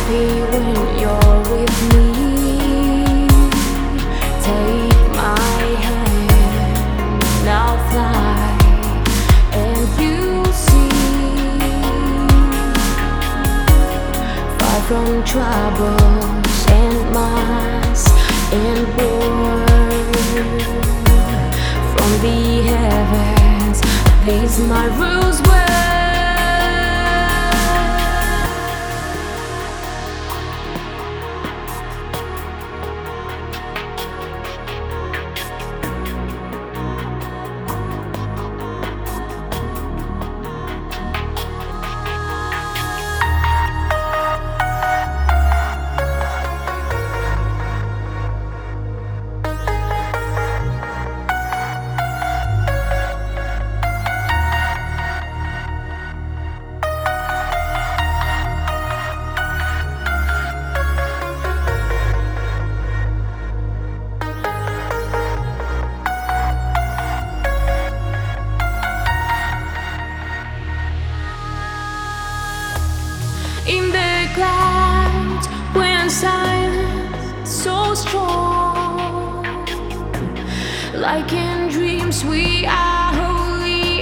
happy when you're with me. Take my hand, now fly, and you'll see. Far from troubles and mass and war, from the heavens, these my rules were. In the clouds, when silence so strong, like in dreams we are wholly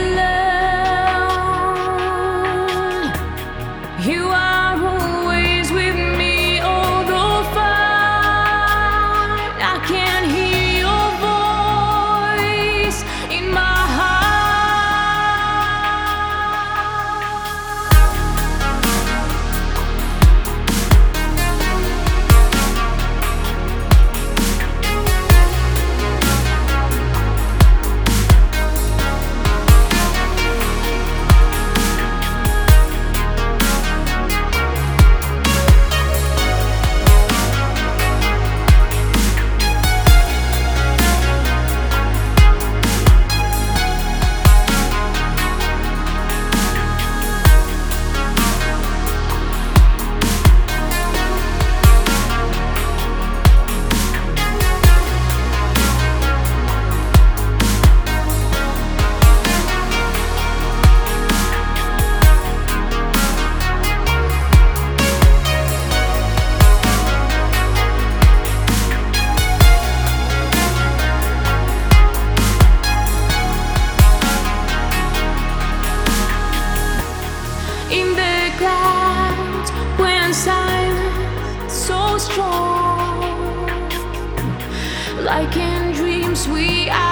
alone. You are always with me, although far I can hear your voice in my heart. In the clouds, when silence so strong, like in dreams we are.